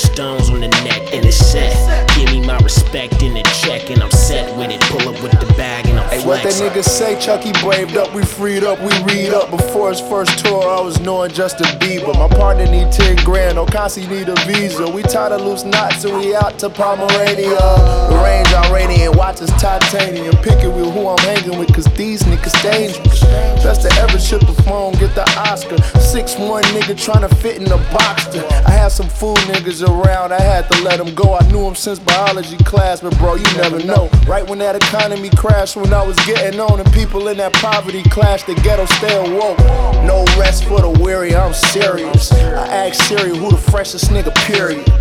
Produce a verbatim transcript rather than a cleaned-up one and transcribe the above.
stones on the neck, and it's set. Give me my respect in the check, and I'm set with it. Pull up with the bag, and I'm Hey, what that flexing. nigga say? Chucky braved up, we freed up, we read up. Before his first tour, I was knowing Justin Bieber. My partner need ten grand, Ocasio need a visa. We tied a loose knots and we out to Pomerania. The range Iranian, watches titanium. Picking with who I'm hanging with, cause these niggas dangerous. Best to ever ship a phone, get the Oscar. six one nigga tryna fit in a boxer. I had some fool niggas around, I had to let them go. I knew them since biology class, but bro, you never know. Right when that economy crashed, when I was getting on, and people in that poverty clash, the ghetto still woke. No rest for the weary, I'm serious. I asked Siri who the freshest nigga, period.